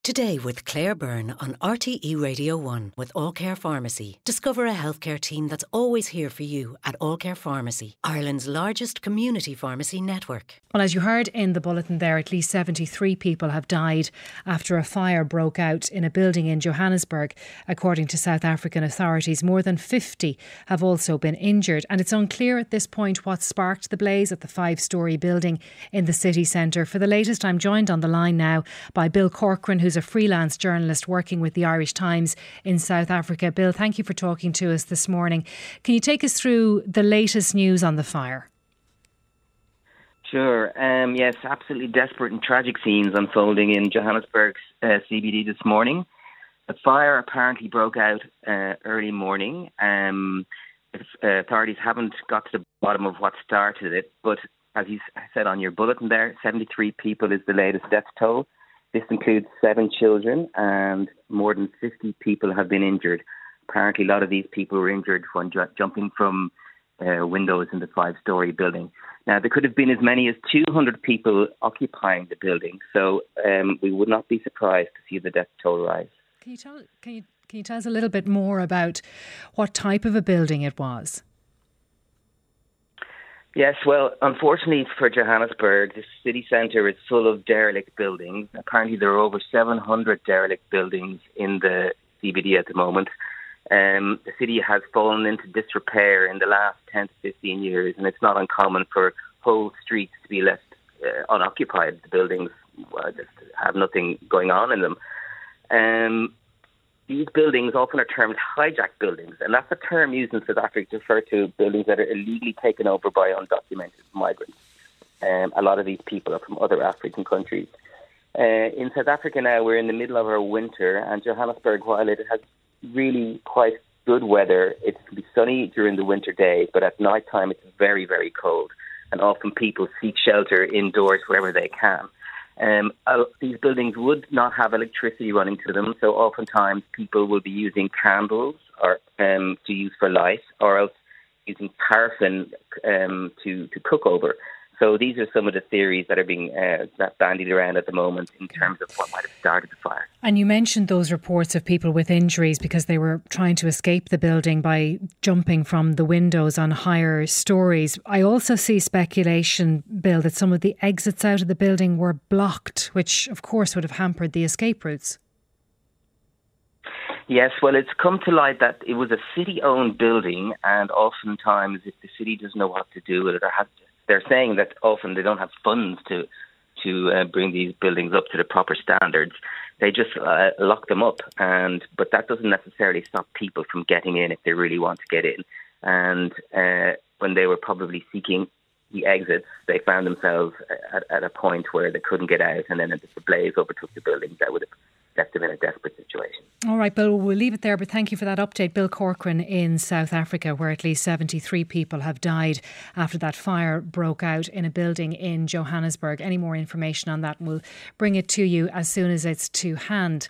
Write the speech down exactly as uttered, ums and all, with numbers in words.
Today with Claire Byrne on R T E Radio one with All Care Pharmacy. Discover a healthcare team that's always here for you at All Care Pharmacy, Ireland's largest community pharmacy network. Well, as you heard in the bulletin there, at least seventy-three people have died after a fire broke out in a building in Johannesburg. According to South African authorities, more than fifty have also been injured. And it's unclear at this point what sparked the blaze at the five-storey building in the city centre. For the latest, I'm joined on the line now by Bill Corcoran, who's a freelance journalist working with the Irish Times in South Africa. Bill, thank you for talking to us this morning. Can you take us through the latest news on the fire? Sure. Um, yes, absolutely desperate and tragic scenes unfolding in Johannesburg's uh, C B D this morning. The fire apparently broke out uh, early morning. Um, if, uh, authorities haven't got to the bottom of what started it, but as you said on your bulletin there, seventy-three people is the latest death toll. This includes seven children and more than fifty people have been injured. Apparently, a lot of these people were injured when ju- jumping from uh, windows in the five-storey building. Now, there could have been as many as two hundred people occupying the building, so um, we would not be surprised to see the death toll rise. Can you tell, can you, can you tell us a little bit more about what type of a building it was? Yes, well, unfortunately for Johannesburg, the city centre is full of derelict buildings. Apparently there are over seven hundred derelict buildings in the C B D at the moment. Um, the city has fallen into disrepair in the last ten to fifteen years, and it's not uncommon for whole streets to be left uh, unoccupied. The buildings uh, just have nothing going on in them. Um, These buildings often are termed hijack buildings, and that's a term used in South Africa to refer to buildings that are illegally taken over by undocumented migrants. Um, a lot of these people are from other African countries. Uh, in South Africa now, we're in the middle of our winter, and Johannesburg, while it has really quite good weather, it can be sunny during the winter days, but at night time it's very, very cold, and often people seek shelter indoors wherever they can. Um, uh, these buildings would not have electricity running to them, so oftentimes people will be using candles or um, to use for light, or else using paraffin um, to, to cook over. So these are some of the theories that are being uh, that bandied around at the moment in terms of what might have started the fire. And you mentioned those reports of people with injuries because they were trying to escape the building by jumping from the windows on higher stories. I also see speculation, Bill, that some of the exits out of the building were blocked, which of course would have hampered the escape routes. Yes, well, it's come to light that it was a city-owned building, and oftentimes if the city doesn't know what to do with it, or has to, they're saying that often they don't have funds to to uh, bring these buildings up to the proper standards. They just uh, lock them up, and but that doesn't necessarily stop people from getting in if they really want to get in. And uh, when they were probably seeking the exits, they found themselves at, at a point where they couldn't get out, and then the blaze overtook the buildings. That would have left them in a desperate situation. All right, Bill, we'll leave it there, but thank you for that update. Bill Corcoran in South Africa, where at least seventy-three people have died after that fire broke out in a building in Johannesburg. Any more information on that, we'll bring it to you as soon as it's to hand.